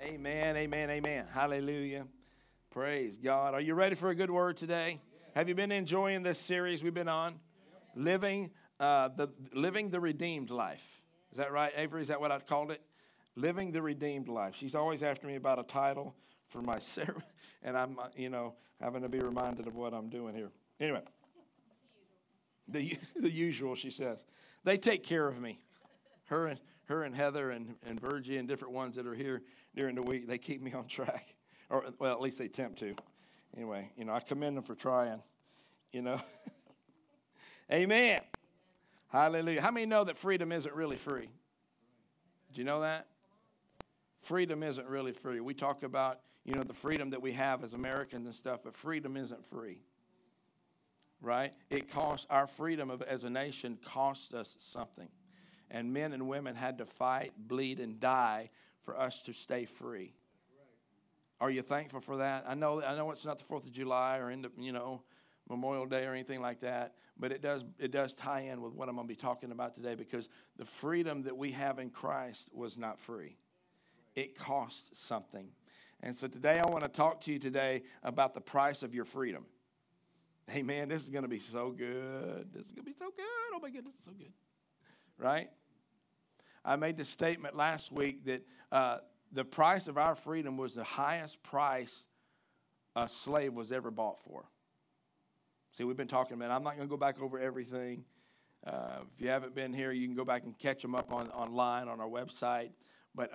Amen, amen, amen. Hallelujah. Praise God. Are you ready for a good word today? Have you been enjoying this series we've been on? Living the redeemed life. Is that right, Avery? Is that what I called it? Living the redeemed life. She's always after me about a title for my sermon, and I'm, having to be reminded of what I'm doing here. Anyway, the usual, she says. They take care of me. Her and Heather and Virgie and different ones that are here during the week, they keep me on track. Or, well, at least they attempt to. Anyway, I commend them for trying, Amen. Hallelujah. How many know that freedom isn't really free? Did you know that? Freedom isn't really free. We talk about, the freedom that we have as Americans and stuff, but freedom isn't free. Right? It costs, our freedom as a nation cost us something. And men and women had to fight, bleed, and die for us to stay free. Are you thankful for that? I know it's not the 4th of July or Memorial Day or anything like that, but it does tie in with what I'm going to be talking about today, because the freedom that we have in Christ was not free. It costs something. And so today I want to talk to you today about the price of your freedom. Amen. This is going to be so good. This is going to be so good. Oh my goodness, it's so good. Right? I made the statement last week that the price of our freedom was the highest price a slave was ever bought for. See, we've been talking about it. I'm not going to go back over everything. If you haven't been here, you can go back and catch them up online on our website. But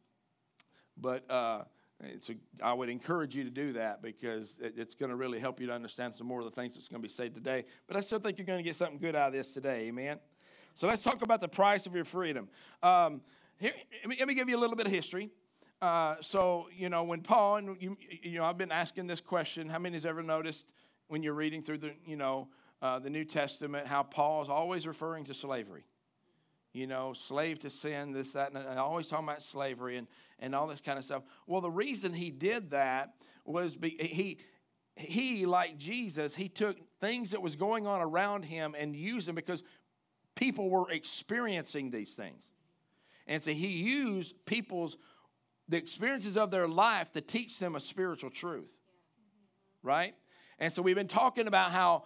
I would encourage you to do that, because it's going to really help you to understand some more of the things that's going to be said today. But I still think you're going to get something good out of this today. Amen. So let's talk about the price of your freedom. Here, let me give you a little bit of history. When Paul, and I've been asking this question, how many has ever noticed when you're reading through the New Testament, how Paul is always referring to slavery? Slave to sin, this, that, and always talking about slavery and all this kind of stuff. Well, the reason he did that was he, like Jesus, he took things that was going on around him and used them because people were experiencing these things. And so he used the experiences of their life to teach them a spiritual truth. Right? And so we've been talking about how,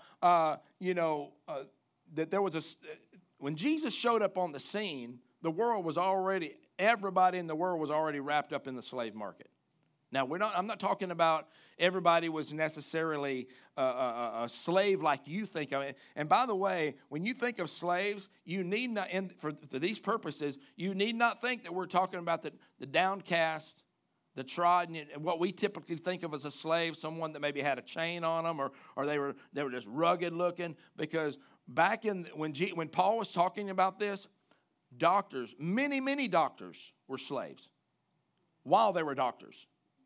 that there was when Jesus showed up on the scene, everybody in the world was already wrapped up in the slave market. Now, I'm not talking about everybody was necessarily a slave like you think of it. And by the way, when you think of slaves, you need not, for these purposes, you need not think that we're talking about the downcast, the trodden, what we typically think of as a slave, someone that maybe had a chain on them, or they were just rugged looking. Because back when Paul was talking about this, doctors, many doctors were slaves while they were doctors.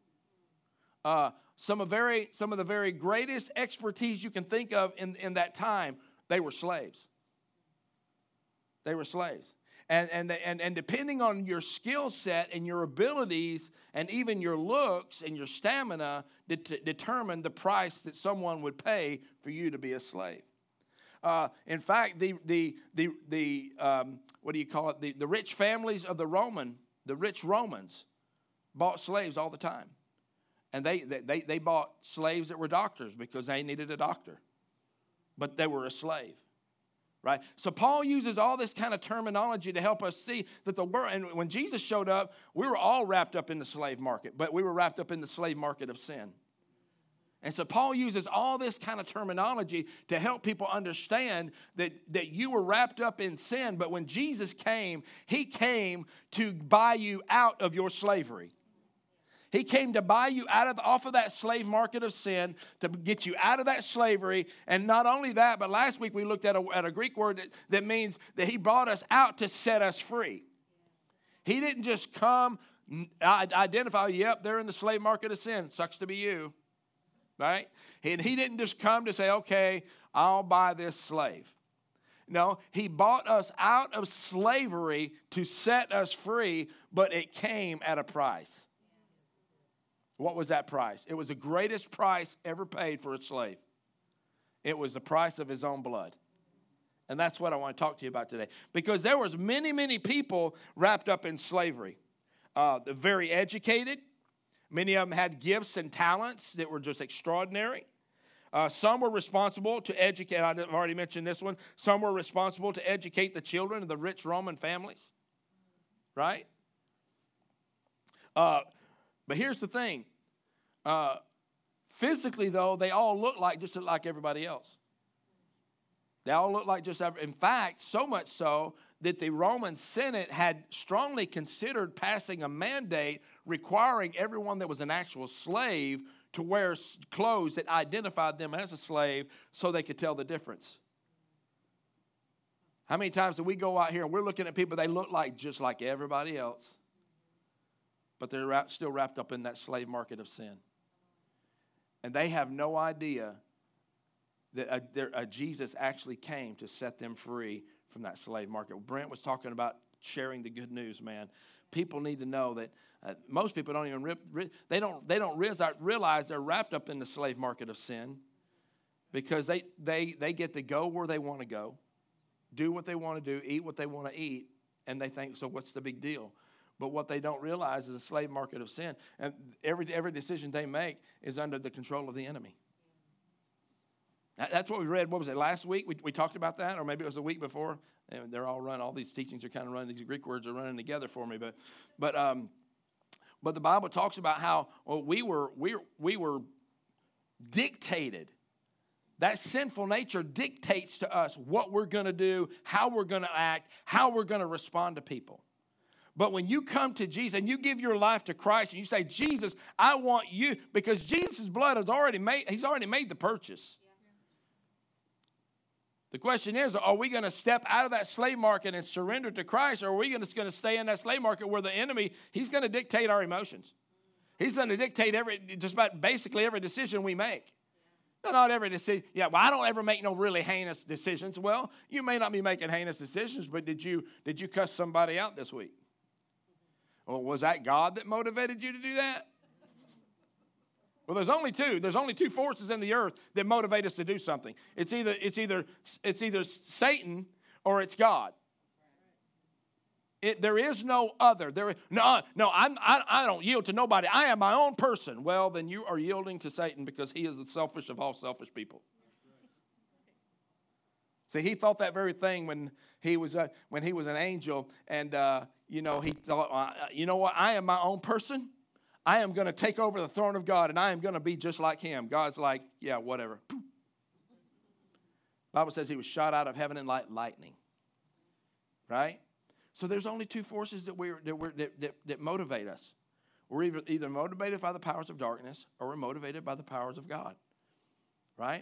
Some of the very greatest expertise you can think of in that time, they were slaves. They were slaves. And depending on your skill set and your abilities and even your looks and your stamina determine the price that someone would pay for you to be a slave. In fact, the rich families of the rich Romans bought slaves all the time. And they bought slaves that were doctors because they needed a doctor. But they were a slave. Right? So Paul uses all this kind of terminology to help us see that the world, and when Jesus showed up, we were all wrapped up in the slave market, but we were wrapped up in the slave market of sin. And so Paul uses all this kind of terminology to help people understand that you were wrapped up in sin, but when Jesus came, he came to buy you out of your slavery. He came to buy you off of that slave market of sin, to get you out of that slavery. And not only that, but last week we looked at a Greek word that means that he brought us out to set us free. He didn't just come, identify, yep, they're in the slave market of sin. Sucks to be you. Right? And he didn't just come to say, okay, I'll buy this slave. No, he bought us out of slavery to set us free, but it came at a price. What was that price? It was the greatest price ever paid for a slave. It was the price of his own blood. And that's what I want to talk to you about today. Because there was many people wrapped up in slavery. They're very educated. Many of them had gifts and talents that were just extraordinary. Some were responsible to educate. I've already mentioned this one. Some were responsible to educate the children of the rich Roman families. Right? But here's the thing. Physically, though, they all look just like everybody else. They all look like just everybody. In fact, so much so that the Roman Senate had strongly considered passing a mandate requiring everyone that was an actual slave to wear clothes that identified them as a slave so they could tell the difference. How many times do we go out here and we're looking at people, they look just like everybody else, but they're still wrapped up in that slave market of sin. And they have no idea that Jesus actually came to set them free from that slave market. Brent was talking about sharing the good news, man. People need to know that most people don't even they don't realize they're wrapped up in the slave market of sin, because they get to go where they want to go, do what they want to do, eat what they want to eat, and they think, so what's the big deal? But what they don't realize is a slave market of sin, and every decision they make is under the control of the enemy. That's what we read. What was it, last week? We talked about that, or maybe it was the week before. And they're all run. All these teachings are kind of running. These Greek words are running together for me. But the Bible talks about how we were dictated. That sinful nature dictates to us what we're going to do, how we're going to act, how we're going to respond to people. But when you come to Jesus and you give your life to Christ and you say, Jesus, I want you, because Jesus' blood has already made the purchase. The question is, are we going to step out of that slave market and surrender to Christ, or are we just going to stay in that slave market where the enemy, he's going to dictate our emotions? He's going to dictate just about basically every decision we make. No, not every decision. Yeah, well, I don't ever make no really heinous decisions. Well, you may not be making heinous decisions, but did you cuss somebody out this week? Or was that God that motivated you to do that? Well, there's only two. There's only two forces in the earth that motivate us to do something. It's either Satan or it's God. There is no other. I don't yield to nobody. I am my own person. Well, then you are yielding to Satan, because he is the selfish of all selfish people. See, he thought that very thing when he was an angel, and he thought, you know what? I am my own person. I am going to take over the throne of God, and I am going to be just like him. God's like, yeah, whatever. The Bible says he was shot out of heaven in lightning. Right? So there's only two forces that motivate us. We're either motivated by the powers of darkness, or we're motivated by the powers of God. Right?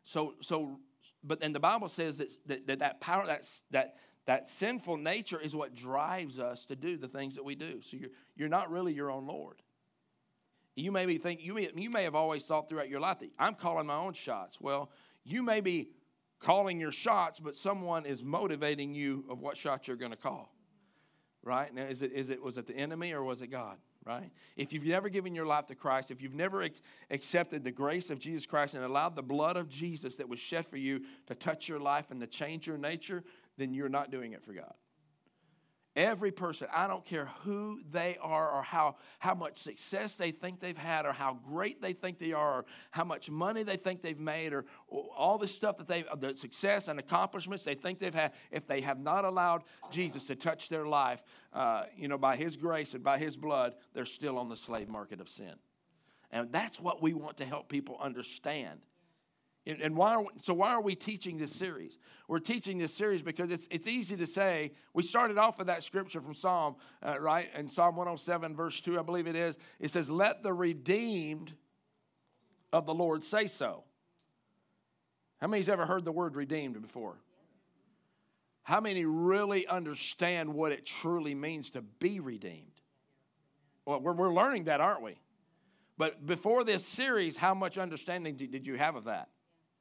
But then the Bible says that power, that sinful nature is what drives us to do the things that we do. So you're not really your own Lord. You may have always thought throughout your life that I'm calling my own shots. Well, you may be calling your shots, but someone is motivating you of what shot you're going to call. Right? Now, was it the enemy or was it God? Right? If you've never given your life to Christ, if you've never accepted the grace of Jesus Christ and allowed the blood of Jesus that was shed for you to touch your life and to change your nature, then you're not doing it for God. Every person, I don't care who they are or how much success they think they've had or how great they think they are or how much money they think they've made or all the stuff the success and accomplishments they think they've had, if they have not allowed Jesus to touch their life, by his grace and by his blood, they're still on the slave market of sin. And that's what we want to help people understand. And why are we teaching this series? We're teaching this series because it's easy to say. We started off with that scripture from Psalm, right? In Psalm 107, verse 2, I believe it is. It says, let the redeemed of the Lord say so. How many's ever heard the word redeemed before? How many really understand what it truly means to be redeemed? Well, we're learning that, aren't we? But before this series, how much understanding did you have of that?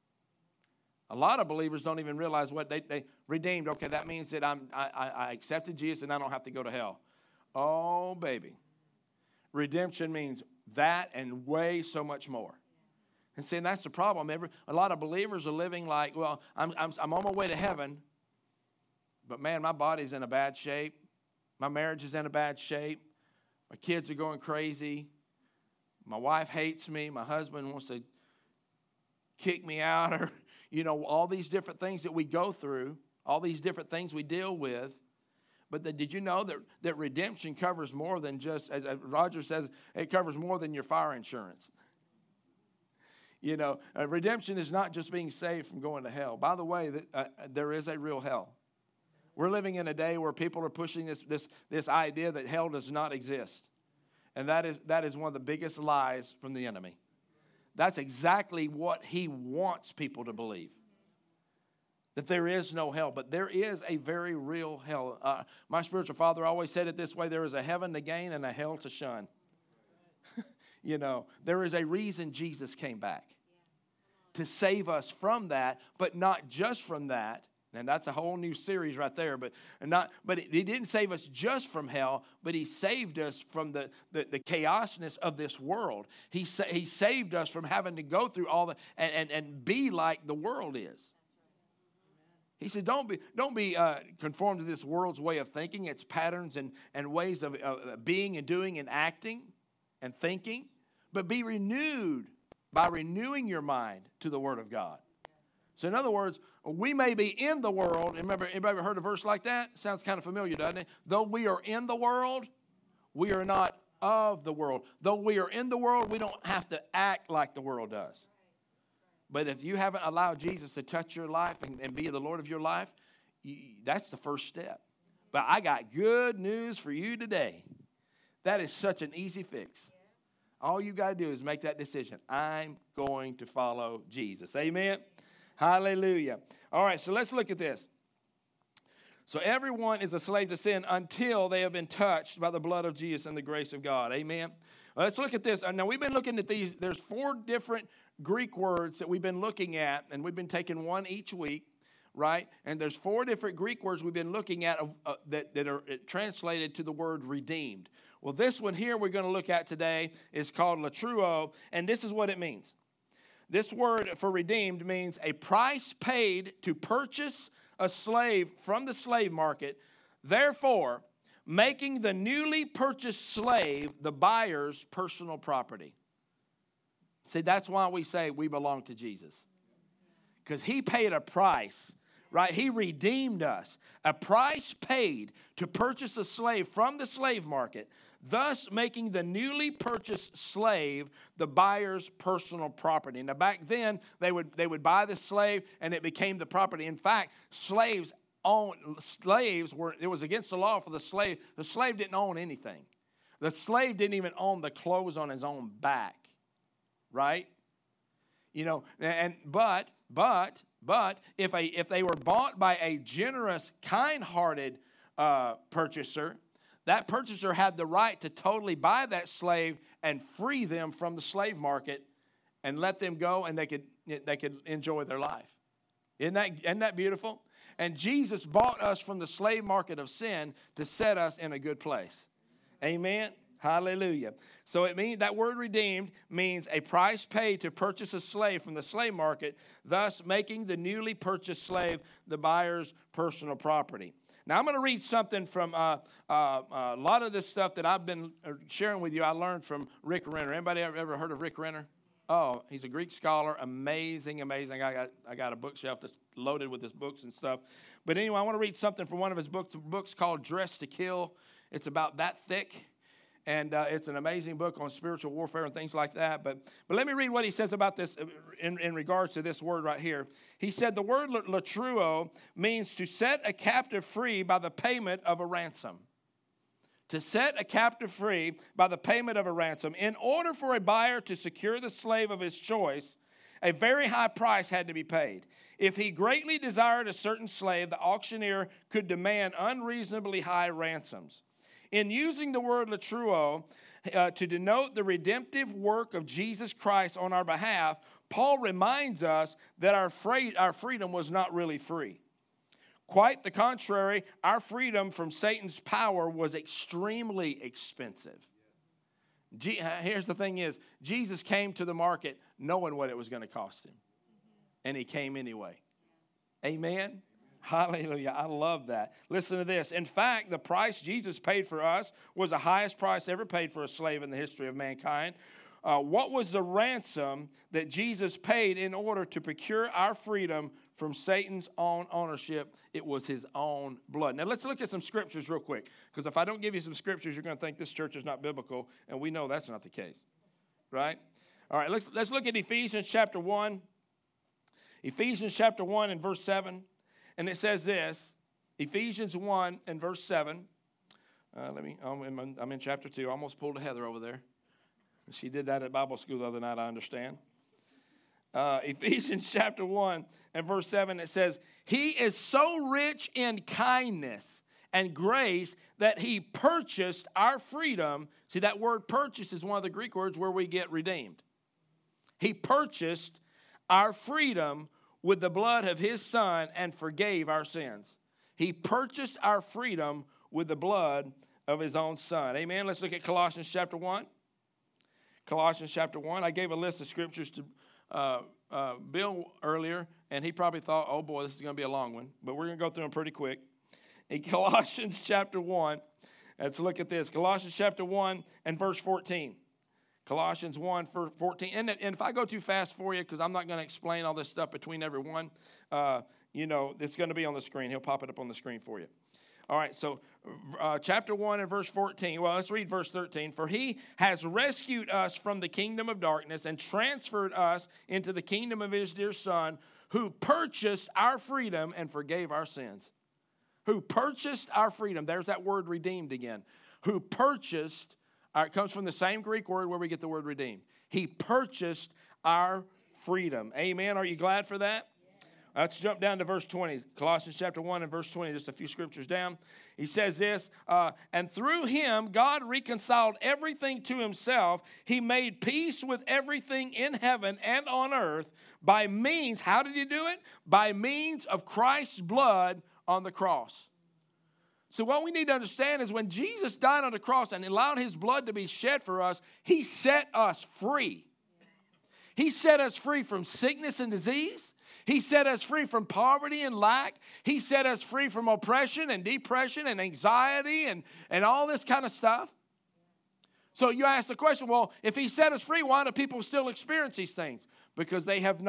A lot of believers don't even realize what they redeemed. Okay, that means that I accepted Jesus and I don't have to go to hell. Oh, baby. Redemption means that and way so much more. And see, that's the problem. A lot of believers are living like, well, I'm on my way to heaven, but man, my body's in a bad shape. My marriage is in a bad shape. My kids are going crazy. My wife hates me. My husband wants to kick me out, or, all these different things that we go through, all these different things we deal with. But did you know that redemption covers more than just, as Roger says, it covers more than your fire insurance? Redemption is not just being saved from going to hell. By the way, there is a real hell. We're living in a day where people are pushing this idea that hell does not exist. And that is one of the biggest lies from the enemy. That's exactly what he wants people to believe. That there is no hell, but there is a very real hell. My spiritual father always said it this way: there is a heaven to gain and a hell to shun. There is a reason Jesus came back. To save us from that, but not just from that. And that's a whole new series right there. But he didn't save us just from hell, but he saved us from the chaosness of this world. He saved us from having to go through all and be like the world is. He said, don't be conformed to this world's way of thinking, its patterns and ways of being and doing and acting and thinking, but be renewed by renewing your mind to the Word of God. So in other words, we may be in the world. Remember, anybody ever heard a verse like that? Sounds kind of familiar, doesn't it? Though we are in the world, we are not of the world. Though we are in the world, we don't have to act like the world does. But if you haven't allowed Jesus to touch your life and be the Lord of your life, that's the first step. But I got good news for you today. That is such an easy fix. All you got to do is make that decision. I'm going to follow Jesus. Amen? Hallelujah. All right, so let's look at this. So everyone is a slave to sin until they have been touched by the blood of Jesus and the grace of God. Amen? Let's look at this. Now, we've been looking at these. There's 4 different Greek words that we've been looking at, and we've been taking one each week, right? And there's 4 different Greek words we've been looking at that are translated to the word redeemed. Well, this one here we're going to look at today is called latruo, and this is what it means. This word for redeemed means a price paid to purchase a slave from the slave market, therefore making the newly purchased slave the buyer's personal property. See, that's why we say we belong to Jesus. Because he paid a price, right? He redeemed us. A price paid to purchase a slave from the slave market, thus making the newly purchased slave the buyer's personal property. Now, back then, they would buy the slave, and it became the property. In fact, it was against the law for the slave. The slave didn't own anything. The slave didn't even own the clothes on his own back, right? But if they were bought by a generous, kind-hearted purchaser, that purchaser had the right to totally buy that slave and free them from the slave market and let them go, and they could enjoy their life. Isn't that beautiful? And Jesus bought us from the slave market of sin to set us in a good place. Amen. Hallelujah. So that word redeemed means a price paid to purchase a slave from the slave market, thus making the newly purchased slave the buyer's personal property. Now, I'm going to read something from a lot of this stuff that I've been sharing with you. I learned from Rick Renner. Anybody ever heard of Rick Renner? Oh, he's a Greek scholar. Amazing. I got a bookshelf that's loaded with his books and stuff. But anyway, I want to read something from one of his books called Dressed to Kill. It's about that thick. And it's an amazing book on spiritual warfare and things like that. But let me read what he says about this in regards to this word right here. He said the word latruo means to set a captive free by the payment of a ransom. To set a captive free by the payment of a ransom. In order for a buyer to secure the slave of his choice, a very high price had to be paid. If he greatly desired a certain slave, the auctioneer could demand unreasonably high ransoms. In using the word latruo to denote the redemptive work of Jesus Christ on our behalf, Paul reminds us that our freedom was not really free. Quite the contrary, our freedom from Satan's power was extremely expensive. Here's the thing is, Jesus came to the market knowing what it was going to cost him. And he came anyway. Amen? Hallelujah. I love that. Listen to this. In fact, the price Jesus paid for us was the highest price ever paid for a slave in the history of mankind. What was the ransom that Jesus paid in order to procure our freedom from Satan's own ownership? It was his own blood. Now, let's look at some scriptures real quick, because if I don't give you some scriptures, you're going to think this church is not biblical, and we know that's not the case, right? All right, let's look at Ephesians chapter 1. Ephesians chapter 1 and verse 7. And it says this, Ephesians 1 and verse 7. I'm in chapter 2. I almost pulled a Heather over there. She did that at Bible school the other night, I understand. Ephesians chapter 1 and verse 7, it says, He is so rich in kindness and grace that He purchased our freedom. See, that word purchase is one of the Greek words where we get redeemed. He purchased our freedom with the blood of His Son and forgave our sins. He purchased our freedom with the blood of His own Son. Amen. Let's look at Colossians chapter 1. Colossians chapter 1. I gave a list of scriptures to Bill earlier, and he probably thought, oh boy, this is going to be a long one. But we're going to go through them pretty quick. In Colossians chapter 1, let's look at this. Colossians chapter 1 and verse 14. Colossians 1, verse 14. And if I go too fast for you, because I'm not going to explain all this stuff between every one, it's going to be on the screen. He'll pop it up on the screen for you. All right, so chapter 1 and verse 14. Well, let's read verse 13. For He has rescued us from the kingdom of darkness and transferred us into the kingdom of His dear Son, who purchased our freedom and forgave our sins. Who purchased our freedom. There's that word redeemed again. Who purchased, it comes from the same Greek word where we get the word redeemed. He purchased our freedom. Amen. Are you glad for that? Let's jump down to verse 20. Colossians chapter 1 and verse 20, just a few scriptures down. He says this, and through Him, God reconciled everything to Himself. He made peace with everything in heaven and on earth by means, how did He do it? By means of Christ's blood on the cross. So what we need to understand is when Jesus died on the cross and allowed His blood to be shed for us, He set us free. He set us free from sickness and disease. He set us free from poverty and lack. He set us free from oppression and depression and anxiety and all this kind of stuff. So you ask the question, well, if He set us free, why do people still experience these things? Because they haven't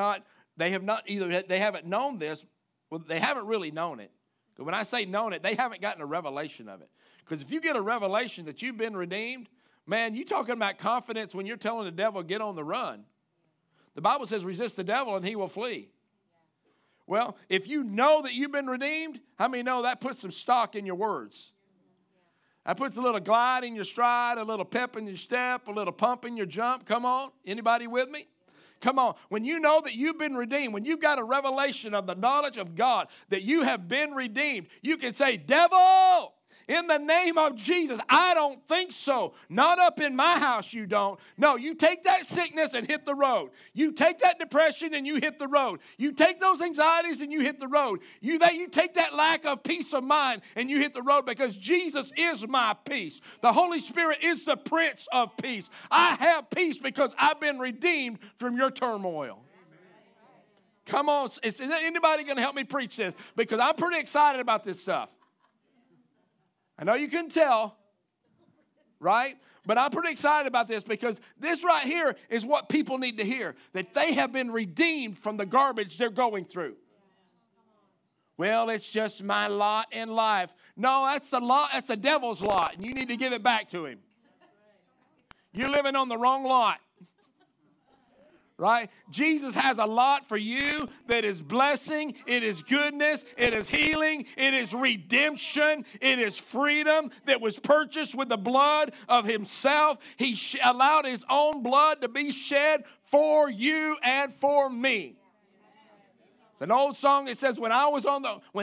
known this. Well, they haven't really known it. But when I say known it, they haven't gotten a revelation of it. Because if you get a revelation that you've been redeemed, man, you're talking about confidence when you're telling the devil, get on the run. The Bible says resist the devil and he will flee. Well, if you know that you've been redeemed, how many know that puts some stock in your words? That puts a little glide in your stride, a little pep in your step, a little pump in your jump. Come on. Anybody with me? Come on. When you know that you've been redeemed, when you've got a revelation of the knowledge of God, that you have been redeemed, you can say, devil, in the name of Jesus, I don't think so. Not up in my house, you don't. No, you take that sickness and hit the road. You take that depression and you hit the road. You take those anxieties and you hit the road. You take that lack of peace of mind and you hit the road, because Jesus is my peace. The Holy Spirit is the Prince of Peace. I have peace because I've been redeemed from your turmoil. Come on, is anybody going to help me preach this? Because I'm pretty excited about this stuff. I know you can tell, right? But I'm pretty excited about this, because this right here is what people need to hear, that they have been redeemed from the garbage they're going through. Well, it's just my lot in life. No, that's the lot. That's the devil's lot, and you need to give it back to him. You're living on the wrong lot. Right? Jesus has a lot for you that is blessing, it is goodness, it is healing, it is redemption, it is freedom that was purchased with the blood of Himself. He allowed His own blood to be shed for you and for me. It's an old song that says, when He was on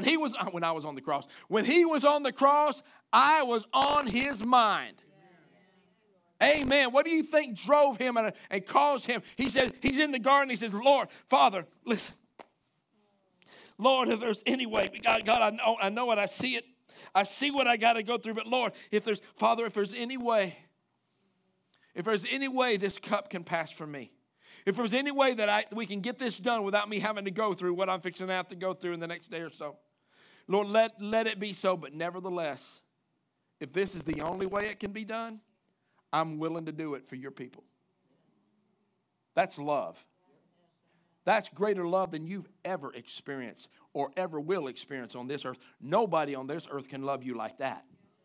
the cross, I was on His mind. Amen. What do you think drove Him and caused Him? He says, He's in the garden. He says, Lord, Father, listen. Lord, if there's any way, God, I know it. I see it. I see what I got to go through. But Lord, if there's any way this cup can pass from me. If there's any way that we can get this done without me having to go through what I'm fixing to have to go through in the next day or so. Lord, let it be so. But nevertheless, if this is the only way it can be done, I'm willing to do it for your people. That's love. That's greater love than you've ever experienced or ever will experience on this earth. Nobody on this earth can love you like that.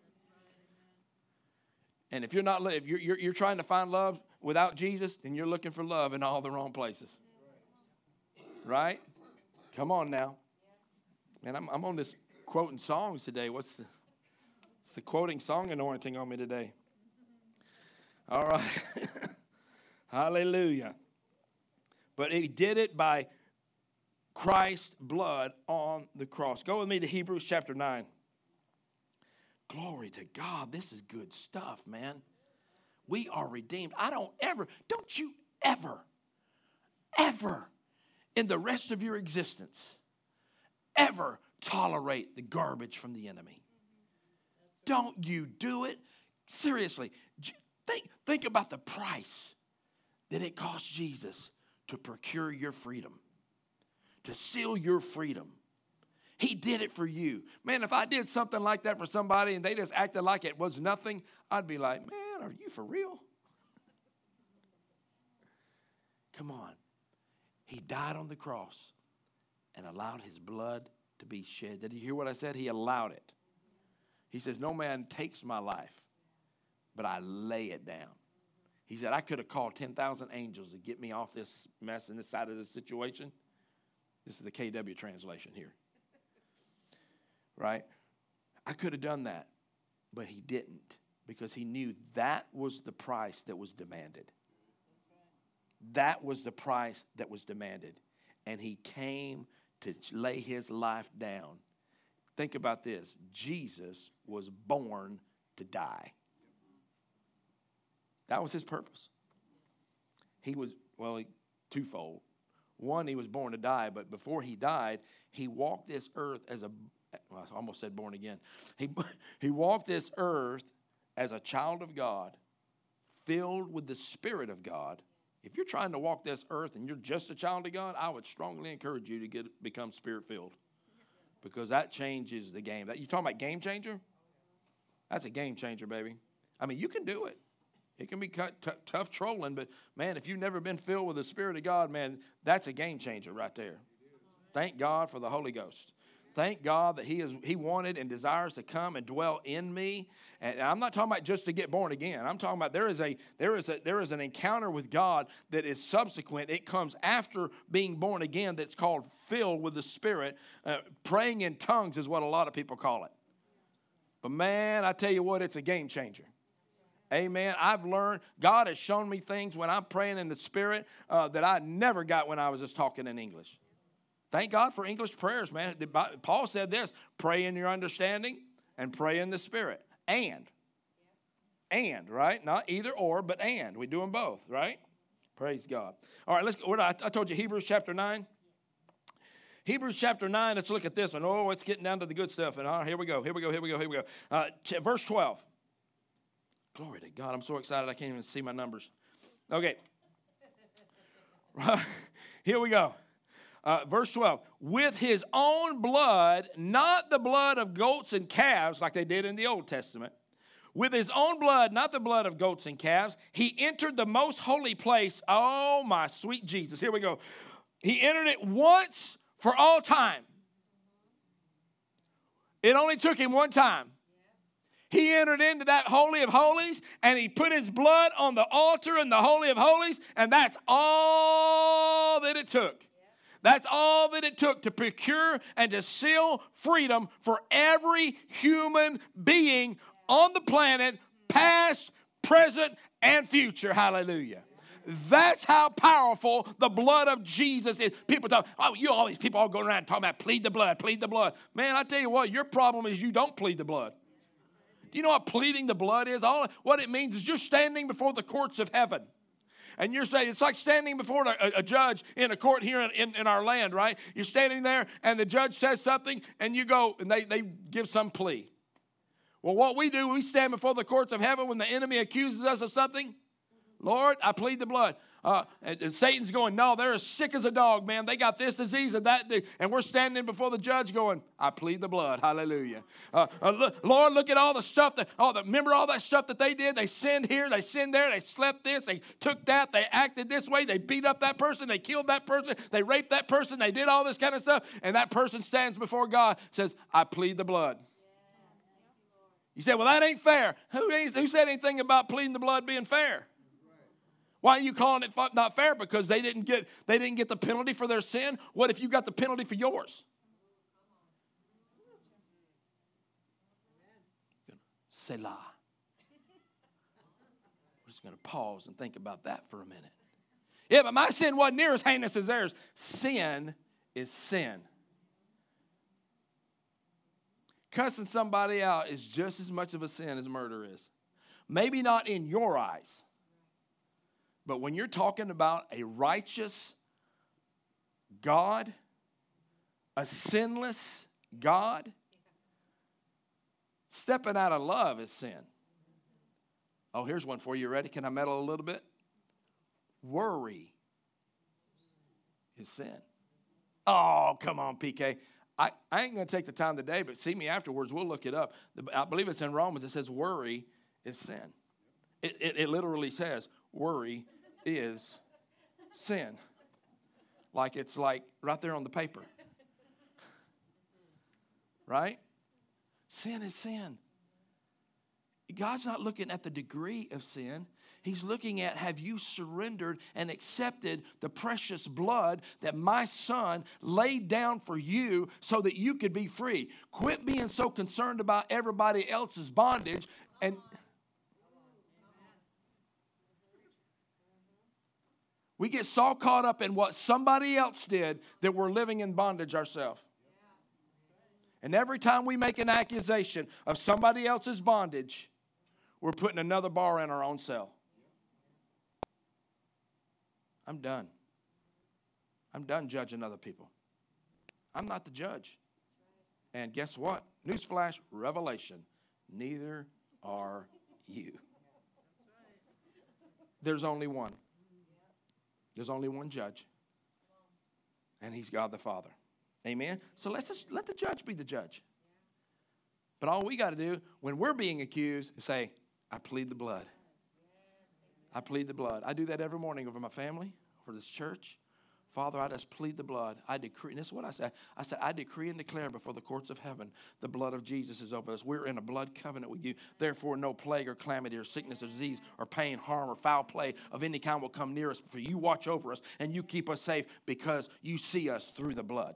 And if you're trying to find love without Jesus, then you're looking for love in all the wrong places. Right? Come on now. Man, I'm on this quoting songs today. It's the quoting song anointing on me today. All right. Hallelujah. But he did it by Christ's blood on the cross. Go with me to Hebrews chapter 9. Glory to God. This is good stuff, man. We are redeemed. Don't you ever in the rest of your existence ever tolerate the garbage from the enemy. Don't you do it. Seriously, think about the price that it cost Jesus to procure your freedom, to seal your freedom. He did it for you. Man, if I did something like that for somebody and they just acted like it was nothing, I'd be like, man, are you for real? Come on. He died on the cross and allowed his blood to be shed. Did you hear what I said? He allowed it. He says, no man takes my life, but I lay it down. He said, I could have called 10,000 angels to get me off this mess and this side of this situation. This is the KW translation here. Right? I could have done that, but he didn't, because he knew that was the price that was demanded. That was the price that was demanded. And he came to lay his life down. Think about this. Jesus was born to die. That was his purpose. He was, twofold. One, he was born to die, but before he died, he walked this earth I almost said born again. He walked this earth as a child of God, filled with the Spirit of God. If you're trying to walk this earth and you're just a child of God, I would strongly encourage you to become Spirit-filled, because that changes the game. You talking about game changer? That's a game changer, baby. I mean, you can do it. It can be tough trolling, but, man, if you've never been filled with the Spirit of God, man, that's a game changer right there. Thank God for the Holy Ghost. Thank God that He wanted and desires to come and dwell in me. And I'm not talking about just to get born again. I'm talking about there is an encounter with God that is subsequent. It comes after being born again, that's called filled with the Spirit. Praying in tongues is what a lot of people call it. But, man, I tell you what, it's a game changer. Amen. I've learned, God has shown me things when I'm praying in the Spirit that I never got when I was just talking in English. Thank God for English prayers, man. Paul said this: pray in your understanding and pray in the Spirit. And, right? Not either or, but and. We do them both, right? Praise God. All right, let's go. I told you Hebrews chapter 9. Hebrews chapter 9, let's look at this one. Oh, it's getting down to the good stuff. And here we go. Verse 12. Glory to God. I'm so excited I can't even see my numbers. Okay. Here we go. Verse 12. With his own blood, not the blood of goats and calves like they did in the Old Testament. With his own blood, not the blood of goats and calves, he entered the most holy place. Oh, my sweet Jesus. Here we go. He entered it once for all time. It only took him one time. He entered into that Holy of Holies, and he put his blood on the altar in the Holy of Holies, and that's all that it took. That's all that it took to procure and to seal freedom for every human being on the planet, past, present, and future. Hallelujah. That's how powerful the blood of Jesus is. People talk, all these people all going around talking about plead the blood, plead the blood. Man, I tell you what, your problem is you don't plead the blood. Do you know what pleading the blood is? What it means is you're standing before the courts of heaven. And you're saying, it's like standing before a judge in a court here in our land, right? You're standing there, and the judge says something, and you go, and they give some plea. Well, what we do, we stand before the courts of heaven when the enemy accuses us of something. Lord, I plead the blood. And Satan's going, no, they're as sick as a dog, man. They got this disease and that. And we're standing before the judge going, I plead the blood. Hallelujah. Lord, look at all the stuff remember all that stuff that they did? They sinned here, they sinned there, they slept this, they took that, they acted this way, they beat up that person, they killed that person, they raped that person, they did all this kind of stuff. And that person stands before God, says, I plead the blood. You say, well, that ain't fair. Who said anything about pleading the blood being fair? Why are you calling it not fair? Because they didn't get the penalty for their sin. What if you got the penalty for yours? Selah. We're just going to pause and think about that for a minute. Yeah, but my sin wasn't near as heinous as theirs. Sin is sin. Cussing somebody out is just as much of a sin as murder is. Maybe not in your eyes. But when you're talking about a righteous God, a sinless God, stepping out of love is sin. Oh, here's one for you. Ready? Can I meddle a little bit? Worry is sin. Oh, come on, PK. I ain't going to take the time today, but see me afterwards. We'll look it up. I believe it's in Romans. It says worry is sin. It literally says worry is sin. It's like right there on the paper. Right? Sin is sin. God's not looking at the degree of sin. He's looking at, have you surrendered and accepted the precious blood that my son laid down for you so that you could be free? Quit being so concerned about everybody else's bondage. And we get so caught up in what somebody else did that we're living in bondage ourselves. And every time we make an accusation of somebody else's bondage, we're putting another bar in our own cell. I'm done. I'm done judging other people. I'm not the judge. And guess what? Newsflash, revelation. Neither are you. There's only one. There's only one judge. And he's God the Father. Amen? So let the judge be the judge. But all we got to do when we're being accused is say, I plead the blood. I plead the blood. I do that every morning over my family, over this church. Father, I just plead the blood. I decree, and this is what I said. I said, I decree and declare before the courts of heaven, the blood of Jesus is over us. We're in a blood covenant with you. Therefore, no plague or calamity or sickness or disease or pain, harm or foul play of any kind will come near us. For you watch over us and you keep us safe because you see us through the blood.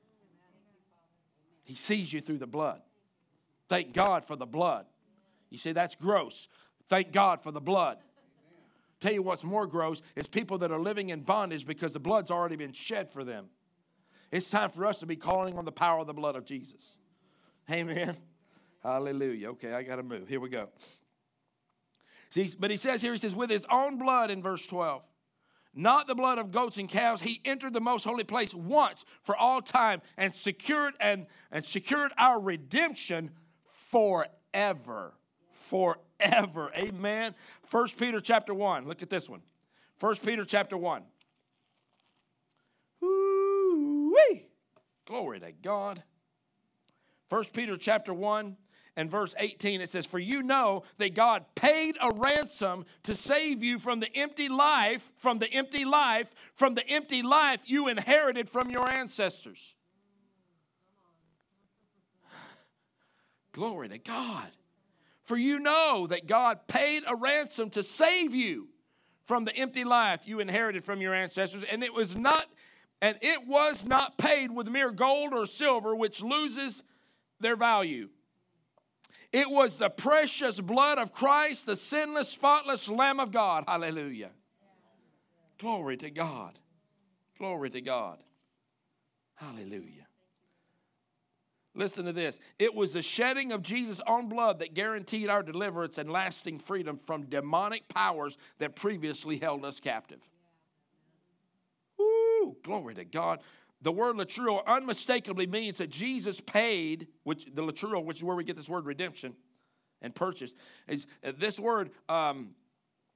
He sees you through the blood. Thank God for the blood. You say that's gross. Thank God for the blood. Tell you what's more gross is people that are living in bondage because the blood's already been shed for them. It's time for us to be calling on the power of the blood of Jesus. Amen. Hallelujah. Okay, I got to move. Here we go. See, but he says here, with his own blood in verse 12, not the blood of goats and cows, he entered the most holy place once for all time and secured our redemption forever. Forever. Amen. 1 Peter chapter 1. Look at this one. 1 Peter chapter 1. Woo-wee. Glory to God. 1 Peter chapter 1 and verse 18. It says, for you know that God paid a ransom to save you from the empty life you inherited from your ancestors. Glory to God. For you know that God paid a ransom to save you from the empty life you inherited from your ancestors, and it was not paid with mere gold or silver, which loses their value. It was the precious blood of Christ, the sinless, spotless Lamb of God. Hallelujah. Glory to God. Glory to God. Hallelujah. Listen to this. It was the shedding of Jesus' own blood that guaranteed our deliverance and lasting freedom from demonic powers that previously held us captive. Woo! Glory to God. The word latreuo unmistakably means that Jesus paid, which is where we get this word redemption and purchase. Is this word, the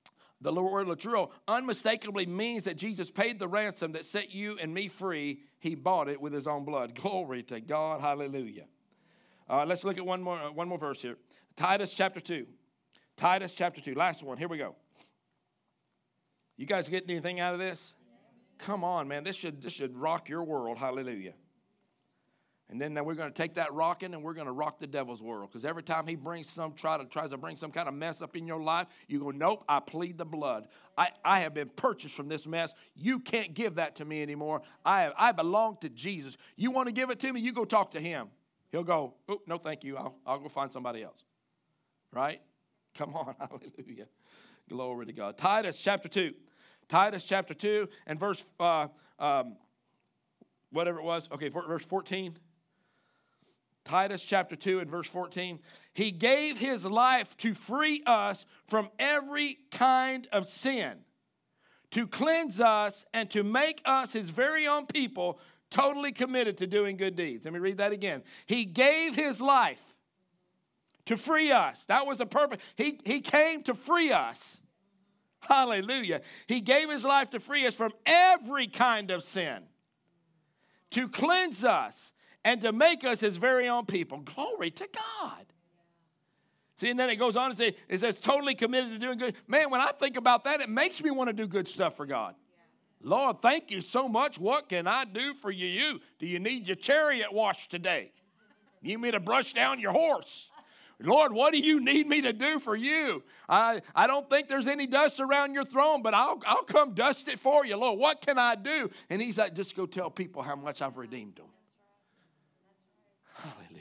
The word laturo unmistakably means that Jesus paid the ransom that set you and me free. He bought it with his own blood. Glory to God. Hallelujah. Let's look at one more verse here. Titus chapter 2. Titus chapter 2. Last one. Here we go. You guys getting anything out of this? Come on, man. This should rock your world. Hallelujah. And then we're going to take that rocking and we're going to rock the devil's world. Because every time he tries to bring some kind of mess up in your life, you go, nope, I plead the blood. I have been purchased from this mess. You can't give that to me anymore. I belong to Jesus. You want to give it to me? You go talk to him. He'll go, oh, no, thank you. I'll go find somebody else. Right? Come on. Hallelujah. Glory to God. Titus chapter 2. Titus chapter 2 and verse, whatever it was. Okay, verse 14. Titus chapter 2 and verse 14. He gave his life to free us from every kind of sin, to cleanse us and to make us his very own people, totally committed to doing good deeds. Let me read that again. He gave his life to free us. That was the purpose. He came to free us. Hallelujah. He gave his life to free us from every kind of sin, to cleanse us and to make us his very own people. Glory to God. See, and then it goes on and it says totally committed to doing good. Man, when I think about that, it makes me want to do good stuff for God. Lord, thank you so much. What can I do for you? Do you need your chariot washed today? You need me to brush down your horse? Lord, what do you need me to do for you? I don't think there's any dust around your throne, but I'll come dust it for you. Lord, what can I do? And he's like, just go tell people how much I've redeemed them. Hallelujah.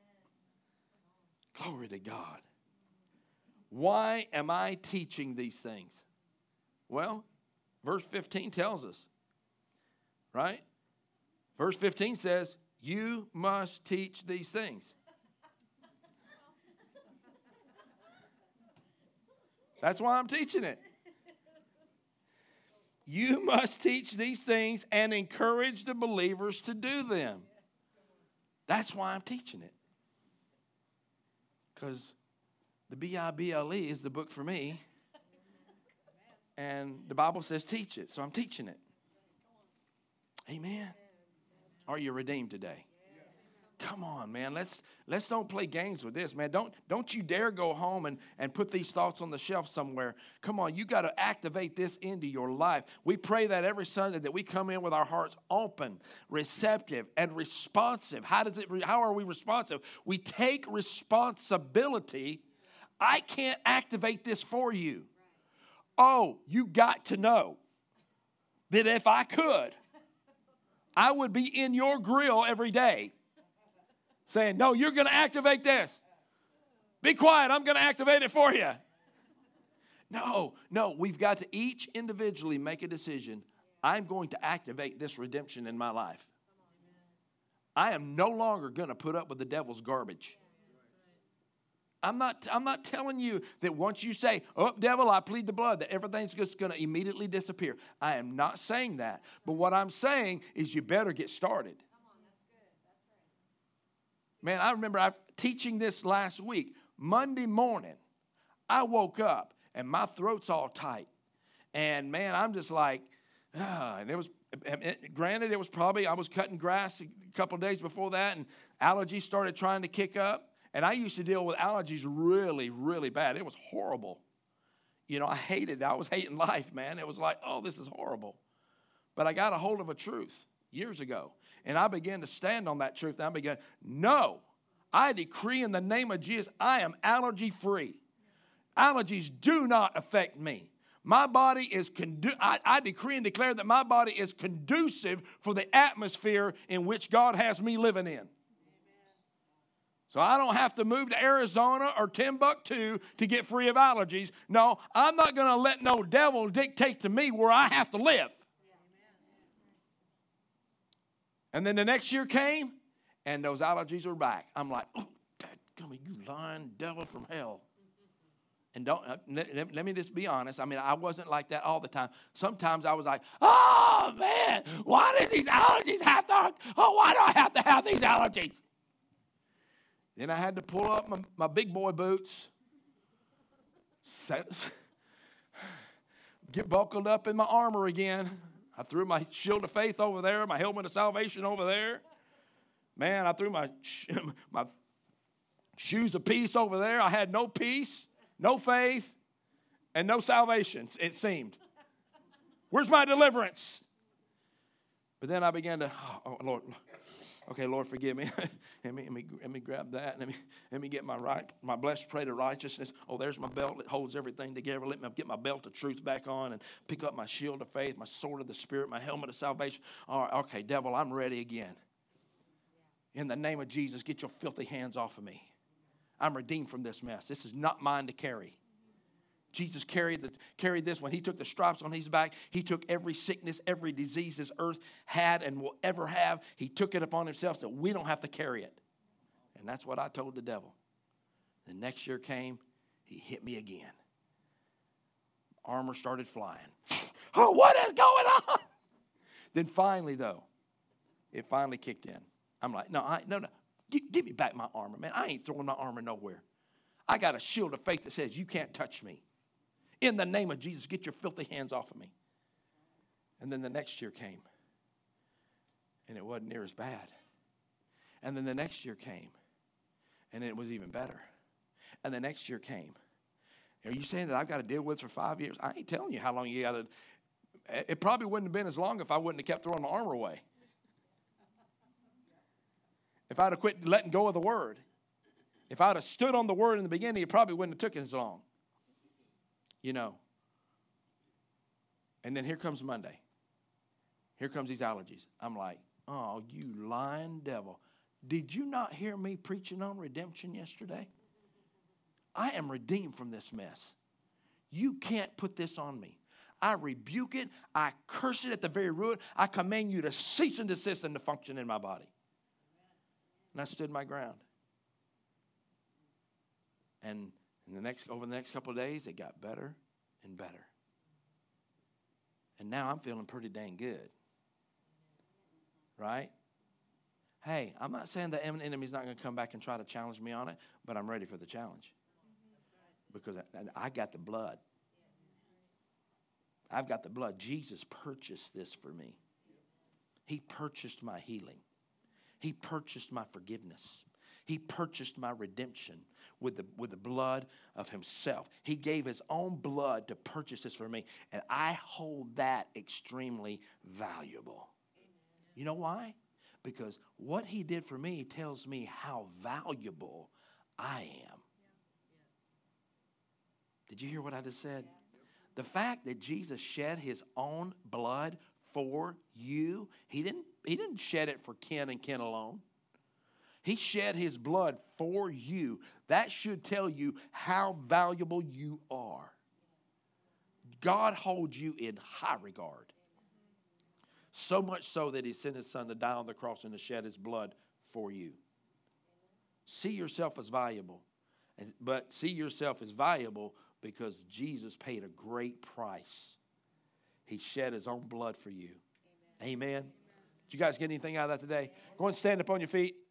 Glory to God. Why am I teaching these things? Well, verse 15 tells us, right? Verse 15 says, you must teach these things. That's why I'm teaching it. You must teach these things and encourage the believers to do them. That's why I'm teaching it. Because the Bible is the book for me. And the Bible says teach it. So I'm teaching it. Amen. Are you redeemed today? Come on, man. Let's don't play games with this, man. Don't you dare go home and put these thoughts on the shelf somewhere. Come on, you got to activate this into your life. We pray that every Sunday that we come in with our hearts open, receptive, and responsive. How are we responsive? We take responsibility. I can't activate this for you. Oh, you got to know that if I could, I would be in your grill every day saying, no, you're going to activate this. Be quiet, I'm going to activate it for you. No, we've got to each individually make a decision. I'm going to activate this redemption in my life. I am no longer going to put up with the devil's garbage. I'm not telling you that once you say, oh, devil, I plead the blood, that everything's just going to immediately disappear. I am not saying that. But what I'm saying is you better get started. Man, I remember teaching this last week. Monday morning, I woke up and my throat's all tight. And man, I'm just like, and it was, granted, it was probably, I was cutting grass a couple of days before that and allergies started trying to kick up. And I used to deal with allergies really, really bad. It was horrible. You know, I hated it. I was hating life, man. It was like, oh, this is horrible. But I got a hold of a truth years ago. And I began to stand on that truth. And I began, no, I decree in the name of Jesus, I am allergy free. Allergies do not affect me. My body is, I decree and declare that my body is conducive for the atmosphere in which God has me living in. So I don't have to move to Arizona or Timbuktu to get free of allergies. No, I'm not going to let no devil dictate to me where I have to live. And then the next year came, and those allergies were back. I'm like, oh, dadgummit, you lying devil from hell. And let me just be honest. I mean, I wasn't like that all the time. Sometimes I was like, oh, man, why does these allergies have to, why do I have to have these allergies? Then I had to pull up my big boy boots, get buckled up in my armor again. I threw my shield of faith over there, my helmet of salvation over there. Man, I threw my shoes of peace over there. I had no peace, no faith, and no salvation, it seemed. Where's my deliverance? But then I began to, oh Lord, okay, Lord, forgive me. let me grab that. Let me get my blessed plate of righteousness. Oh, there's my belt. It holds everything together. Let me get my belt of truth back on and pick up my shield of faith, my sword of the Spirit, my helmet of salvation. All right, okay, devil, I'm ready again. In the name of Jesus, get your filthy hands off of me. I'm redeemed from this mess. This is not mine to carry. Jesus carried this when he took the stripes on his back. He took every sickness, every disease this earth had and will ever have. He took it upon himself so we don't have to carry it. And that's what I told the devil. The next year came, he hit me again. Armor started flying. Oh, what is going on? Then finally, though, it finally kicked in. I'm like, no. Give me back my armor, man. I ain't throwing my armor nowhere. I got a shield of faith that says you can't touch me. In the name of Jesus, get your filthy hands off of me. And then the next year came, and it wasn't near as bad. And then the next year came, and it was even better. And the next year came. Are you saying that I've got to deal with this for 5 years? I ain't telling you how long you got to. It probably wouldn't have been as long if I wouldn't have kept throwing my armor away. If I'd have quit letting go of the word. If I'd have stood on the word in the beginning, it probably wouldn't have took as long. You know. And then here comes Monday. Here comes these allergies. I'm like, oh, you lying devil. Did you not hear me preaching on redemption yesterday? I am redeemed from this mess. You can't put this on me. I rebuke it. I curse it at the very root. I command you to cease and desist and to function in my body. And I stood my ground. And over the next couple of days, it got better and better. And now I'm feeling pretty dang good. Right? Hey, I'm not saying the enemy's not going to come back and try to challenge me on it, but I'm ready for the challenge. Because I got the blood. I've got the blood. Jesus purchased this for me. He purchased my healing. He purchased my forgiveness. He purchased my redemption with the blood of himself. He gave his own blood to purchase this for me. And I hold that extremely valuable. Amen. You know why? Because what he did for me tells me how valuable I am. Did you hear what I just said? The fact that Jesus shed his own blood for you, he didn't shed it for Ken and Ken alone. He shed his blood for you. That should tell you how valuable you are. God holds you in high regard. So much so that he sent his son to die on the cross and to shed his blood for you. See yourself as valuable. But see yourself as valuable because Jesus paid a great price. He shed his own blood for you. Amen. Amen. Did you guys get anything out of that today? Go and stand up on your feet.